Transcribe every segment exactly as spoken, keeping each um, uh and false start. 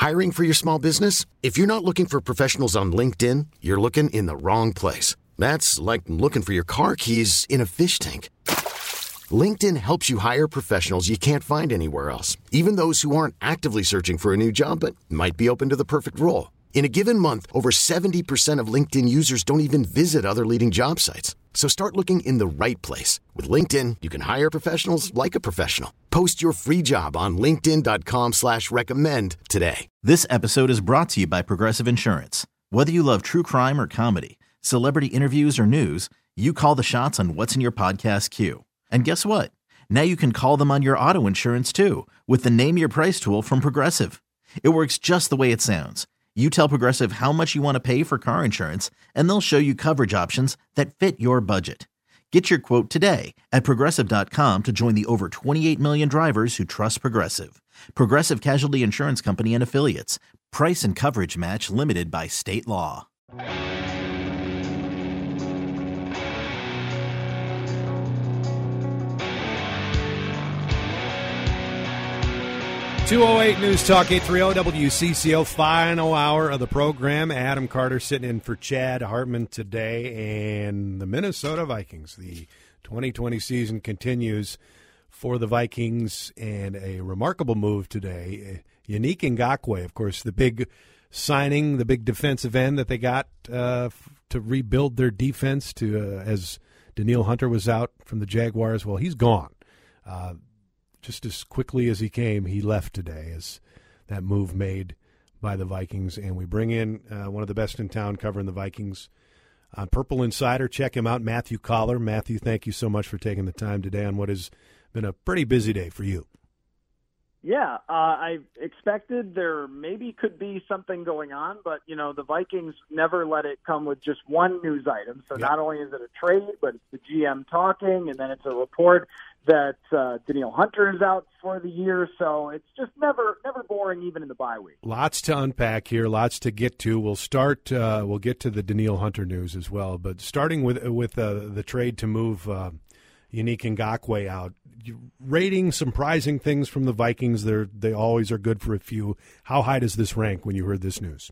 Hiring for your small business? If you're not looking for professionals on LinkedIn, you're looking in the wrong place. That's like looking for your car keys in a fish tank. LinkedIn helps you hire professionals you can't find anywhere else, even those who aren't actively searching for a new job but might be open to the perfect role. In a given month, over seventy percent of LinkedIn users don't even visit other leading job sites. So start looking in the right place. With LinkedIn, you can hire professionals like a professional. Post your free job on linkedin dot com slash recommend today. This episode is brought to you by Progressive Insurance. Whether you love true crime or comedy, celebrity interviews or news, you call the shots on what's in your podcast queue. And guess what? Now you can call them on your auto insurance too with the Name Your Price tool from Progressive. It works just the way it sounds. You tell Progressive how much you want to pay for car insurance, and they'll show you coverage options that fit your budget. Get your quote today at progressive dot com to join the over twenty-eight million drivers who trust Progressive. Progressive Casualty Insurance Company and Affiliates. Price and coverage match limited by state law. two oh eight News Talk eight thirty W C C O, final hour of the program. Adam Carter sitting in for Chad Hartman today, and the Minnesota Vikings. The twenty twenty season continues for the Vikings, and a remarkable move today. Yannick Ngakoue, of course, the big signing, the big defensive end that they got uh, to rebuild their defense to uh, as Danielle Hunter was out from the Jaguars. Well, he's gone. Uh, Just as quickly as he came, he left today as that move made by the Vikings. And we bring in uh, one of the best in town covering the Vikings on Purple Insider. Check him out, Matthew Coller. Matthew, thank you so much for taking the time today on what has been a pretty busy day for you. Yeah, uh, I expected there maybe could be something going on, but, you know, the Vikings never let it come with just one news item. So Yep. Not only is it a trade, but it's the G M talking, and then it's a report that uh, Danielle Hunter is out for the year. So it's just never never boring, even in the bye week. Lots to unpack here, lots to get to. We'll start. Uh, we'll get to the Danielle Hunter news as well, but starting with with uh, the trade to move uh, Yannick Ngakoue out. Rating surprising things from the Vikings. They they always are good for a few. How high does this rank when you heard this news?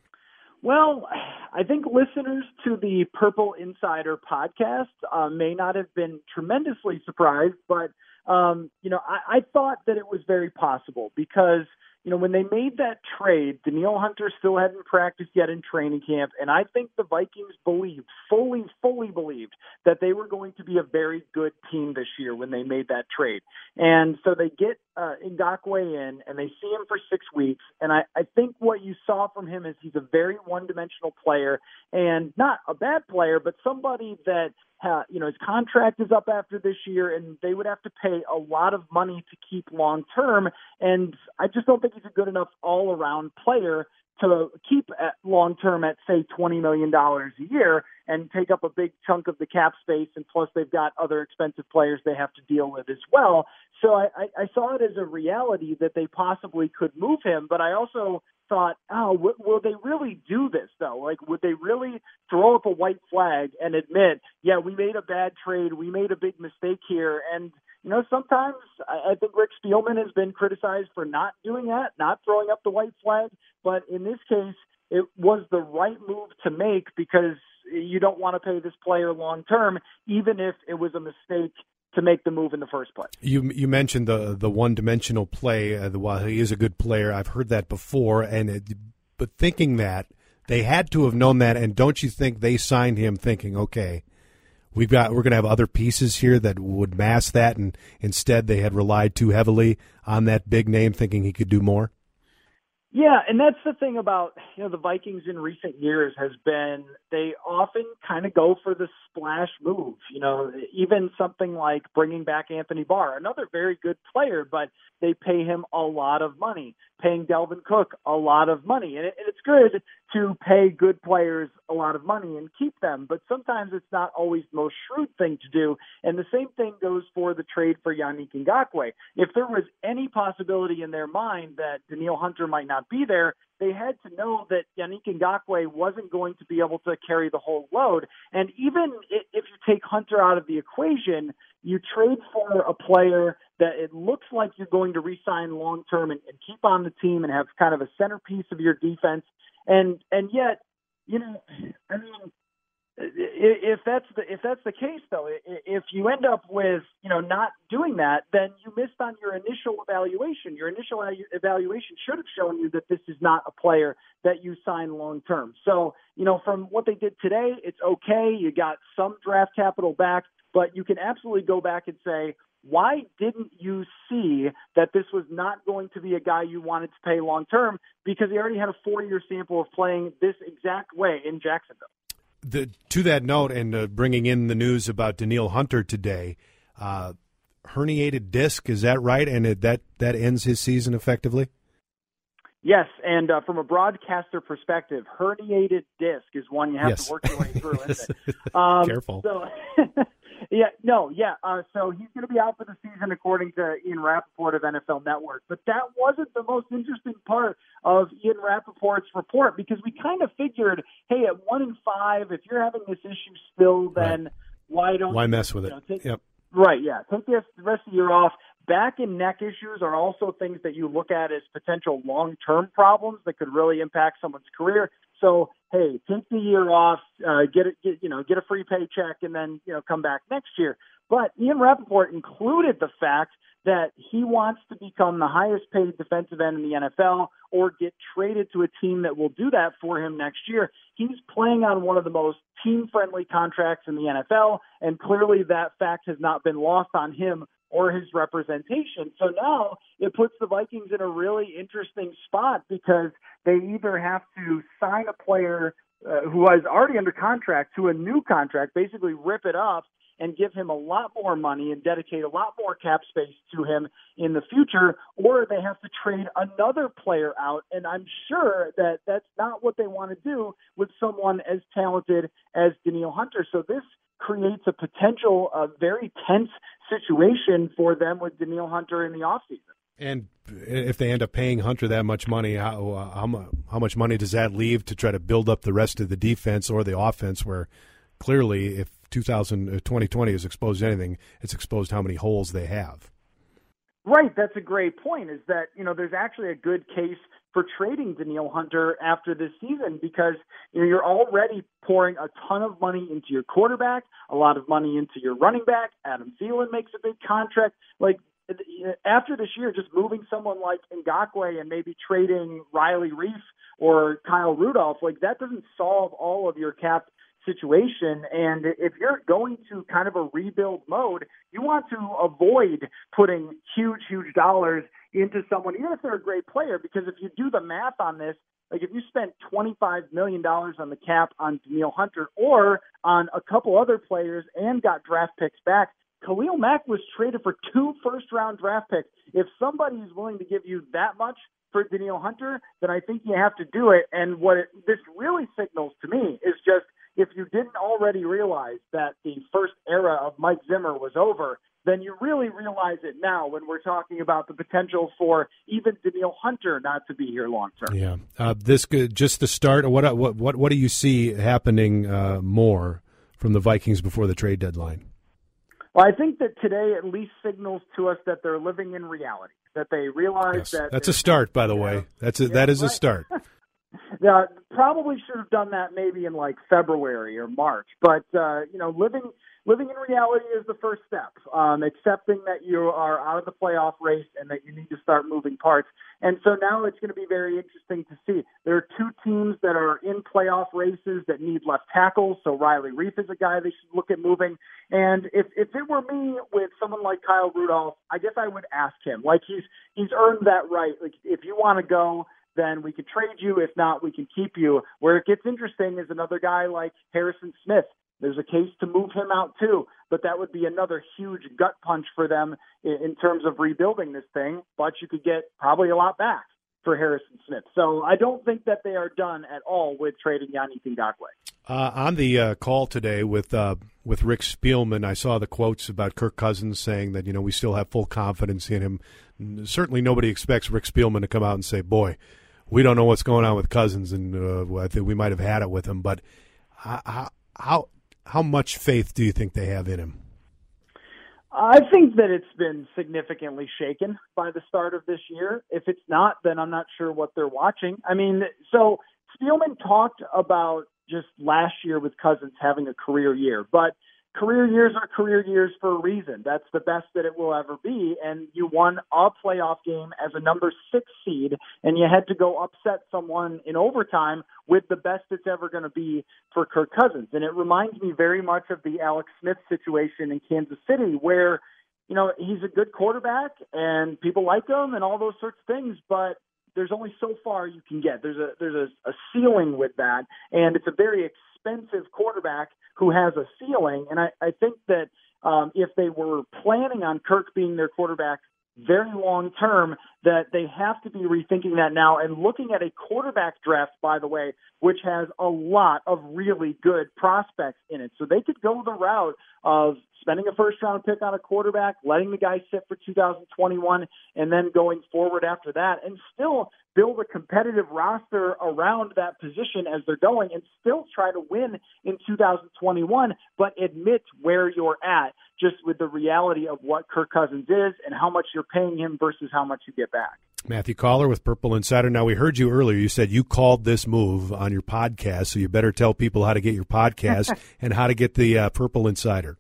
Well, I think listeners to the Purple Insider podcast uh, may not have been tremendously surprised, but um, you know, I, I thought that it was very possible because, you know, when they made that trade, Danielle Hunter still hadn't practiced yet in training camp, and I think the Vikings believed, fully, fully believed, that they were going to be a very good team this year when they made that trade. And so they get uh, Ngakoue in, and they see him for six weeks, and I, I think what you saw from him is he's a very one-dimensional player, and not a bad player, but somebody that Uh, you know, his contract is up after this year, and they would have to pay a lot of money to keep long term. And I just don't think he's a good enough all around player to keep at long term at, say, twenty million dollars a year and take up a big chunk of the cap space. And plus, they've got other expensive players they have to deal with as well. So I, I, I saw it as a reality that they possibly could move him, but I also thought, oh, w- will they really do this, though? Like, would they really throw up a white flag and admit, yeah, we made a bad trade, we made a big mistake here? And, you know, sometimes I, I think Rick Spielman has been criticized for not doing that, not throwing up the white flag. But in this case, it was the right move to make because you don't want to pay this player long term, even if it was a mistake to make the move in the first place. You you mentioned the the one dimensional play. Uh, the, while he is a good player, I've heard that before. And it, but thinking that they had to have known that, and don't you think they signed him thinking, okay, we've got we're going to have other pieces here that would mask that, and instead they had relied too heavily on that big name, thinking he could do more. Yeah, and that's the thing about, you know, the Vikings in recent years has been they often kind of go for the splash move. You know, even something like bringing back Anthony Barr, another very good player, but they pay him a lot of money, paying Dalvin Cook a lot of money. And, it, and it's good to pay good players a lot of money and keep them, but sometimes it's not always the most shrewd thing to do. And the same thing goes for the trade for Yannick Ngakoue. If there was any possibility in their mind that Danielle Hunter might not be there, they had to know that Yannick Ngakoue wasn't going to be able to carry the whole load. And even if you take Hunter out of the equation, you trade for a player that it looks like you're going to re-sign long-term and, and keep on the team and have kind of a centerpiece of your defense. And, and yet, you know, I mean, if that's the if that's the case, though, if you end up with, you know, not doing that, then you missed on your initial evaluation. Your initial evaluation should have shown you that this is not a player that you sign long term. So, you know, from what they did today, it's okay. You got some draft capital back, but you can absolutely go back and say, why didn't you see that this was not going to be a guy you wanted to pay long term? Because he already had a four-year sample of playing this exact way in Jacksonville. The, to that note, and uh, bringing in the news about Danielle Hunter today, uh, herniated disc, is that right? And it, that, that ends his season effectively? Yes, and uh, from a broadcaster perspective, herniated disc is one you have yes. to work your way through, isn't it? Um, Careful. So, yeah, no, yeah. Uh, so he's going to be out for the season, according to Ian Rappaport of N F L Network. But that wasn't the most interesting part of Ian Rappaport's report, because we kind of figured, hey, at one in five, if you're having this issue still, then right. why don't why you, mess with you it? know, take, yep. Right, yeah. Take the rest of the year off. Back and neck issues are also things that you look at as potential long-term problems that could really impact someone's career. So, hey, take the year off, uh, get it, get, you know, get a free paycheck, and then, you know, come back next year. But Ian Rappaport included the fact that he wants to become the highest-paid defensive end in the N F L or get traded to a team that will do that for him next year. He's playing on one of the most team-friendly contracts in the N F L, and clearly that fact has not been lost on him or his representation. So now it puts the Vikings in a really interesting spot, because they either have to sign a player uh, who is already under contract to a new contract, basically rip it up and give him a lot more money and dedicate a lot more cap space to him in the future, or they have to trade another player out. And I'm sure that that's not what they want to do with someone as talented as Danielle Hunter. So this creates a potential, uh, very tense situation for them with Danielle Hunter in the offseason. And if they end up paying Hunter that much money, how, uh, how, how much money does that leave to try to build up the rest of the defense or the offense, where clearly if two thousand, twenty twenty is exposed to anything, it's exposed how many holes they have. Right, that's a great point, is that, you know, there's actually a good case for trading Danielle Hunter after this season, because, you know, you're already pouring a ton of money into your quarterback, a lot of money into your running back. Adam Thielen makes a big contract. Like, after this year, just moving someone like Ngakoue and maybe trading Riley Reif or Kyle Rudolph, like, that doesn't solve all of your cap situation. And if you're going to kind of a rebuild mode, you want to avoid putting huge, huge dollars into someone, even if they're a great player, because if you do the math on this, like if you spent twenty-five million dollars on the cap on Danielle Hunter or on a couple other players and got draft picks back, Khalil Mack was traded for two first-round draft picks. If somebody is willing to give you that much for Danielle Hunter, then I think you have to do it. And what it, this really signals to me is just, if you didn't already realize that the first era of Mike Zimmer was over, then you really realize it now when we're talking about the potential for even Danielle Hunter not to be here long term. Yeah, uh, this could, just the start. What what what what do you see happening uh, more from the Vikings before the trade deadline? Well, I think that today at least signals to us that they're living in reality. That they realize yes. that that's a start. By the way, know, that's a, yeah, that is right. a start. Yeah, probably should have done that maybe in like February or March. But, uh, you know, living living in reality is the first step, um, accepting that you are out of the playoff race and that you need to start moving parts. And so now it's going to be very interesting to see. There are two teams that are in playoff races that need left tackles. So Riley Reif is a guy they should look at moving. And if, if it were me with someone like Kyle Rudolph, I guess I would ask him. Like, he's he's earned that right. Like, if you want to go, then we can trade you. If not, we can keep you. Where it gets interesting is another guy like Harrison Smith. There's a case to move him out too, but that would be another huge gut punch for them in, in terms of rebuilding this thing. But you could get probably a lot back for Harrison Smith. So I don't think that they are done at all with trading Yannick Ngakoue. Uh, on the uh, call today with uh, with Rick Spielman, I saw the quotes about Kirk Cousins saying that, you know, we still have full confidence in him. Certainly nobody expects Rick Spielman to come out and say, boy, we don't know what's going on with Cousins, and uh, I think we might have had it with him. But how, how how much faith do you think they have in him? I think that it's been significantly shaken by the start of this year. If it's not, then I'm not sure what they're watching. I mean, so Spielman talked about just last year with Cousins having a career year, but career years are career years for a reason. That's the best that it will ever be. And you won a playoff game as a number six seed, and you had to go upset someone in overtime with the best it's ever going to be for Kirk Cousins. And it reminds me very much of the Alex Smith situation in Kansas City, where, you know, he's a good quarterback and people like him and all those sorts of things, but there's only so far you can get. There's a there's a, a ceiling with that, and it's a very expensive quarterback who has a ceiling. And I, I think that um, if they were planning on Kirk being their quarterback very long term, that they have to be rethinking that now and looking at a quarterback draft, by the way, which has a lot of really good prospects in it. So they could go the route of spending a first round pick on a quarterback, letting the guy sit for two thousand twenty-one, and then going forward after that, and still build a competitive roster around that position as they're going, and still try to win in two thousand twenty-one, but admit where you're at, just with the reality of what Kirk Cousins is and how much you're paying him versus how much you get back. Matthew Coller with Purple Insider. Now, we heard you earlier. You said you called this move on your podcast, so you better tell people how to get your podcast and how to get the uh, Purple Insider.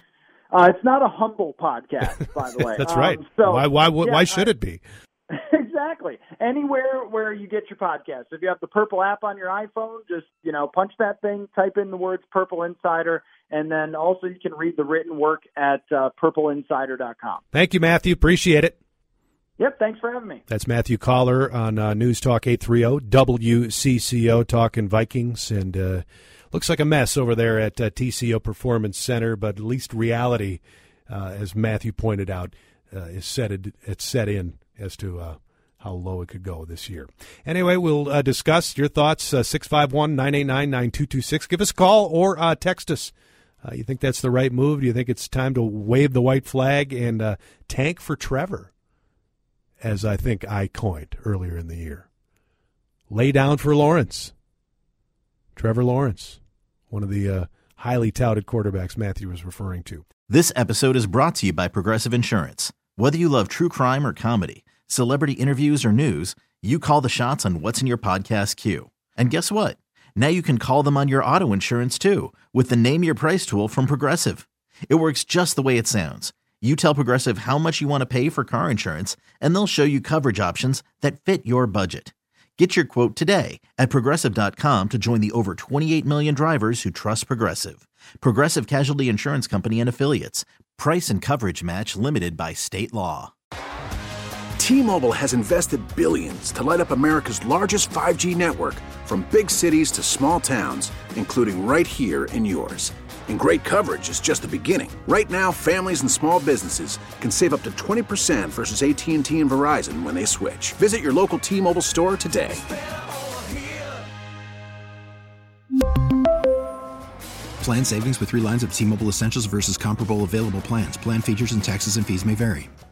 Uh, it's not a humble podcast, by the way. That's right. Um, so, why why, why, yeah, why should I, it be? Exactly. Anywhere where you get your podcast. If you have the Purple app on your iPhone, just, you know, punch that thing, type in the words Purple Insider, and then also you can read the written work at uh, purple insider dot com. Thank you, Matthew. Appreciate it. Yep, thanks for having me. That's Matthew Coller on uh, News Talk eight thirty W C C O, talking Vikings, and uh, looks like a mess over there at uh, T C O Performance Center, but at least reality, uh, as Matthew pointed out, uh, is set it, it's set in as to uh, how low it could go this year. Anyway, we'll uh, discuss your thoughts, uh, six five one, nine eight nine, nine two two six. Give us a call or uh, text us. Uh, you think that's the right move? Do you think it's time to wave the white flag and uh, tank for Trevor, as I think I coined earlier in the year? Lay down for Lawrence. Trevor Lawrence, one of the uh, highly touted quarterbacks Matthew was referring to. This episode is brought to you by Progressive Insurance. Whether you love true crime or comedy, celebrity interviews or news, you call the shots on what's in your podcast queue. And guess what? Now you can call them on your auto insurance too with the Name Your Price tool from Progressive. It works just the way it sounds. You tell Progressive how much you want to pay for car insurance, and they'll show you coverage options that fit your budget. Get your quote today at Progressive dot com to join the over twenty-eight million drivers who trust Progressive. Progressive Casualty Insurance Company and Affiliates. Price and coverage match limited by state law. T-Mobile has invested billions to light up America's largest five G network, from big cities to small towns, including right here in yours. And great coverage is just the beginning. Right now, families and small businesses can save up to twenty percent versus A T and T and Verizon when they switch. Visit your local T-Mobile store today. Plan savings with three lines of T-Mobile Essentials versus comparable available plans. Plan features and taxes and fees may vary.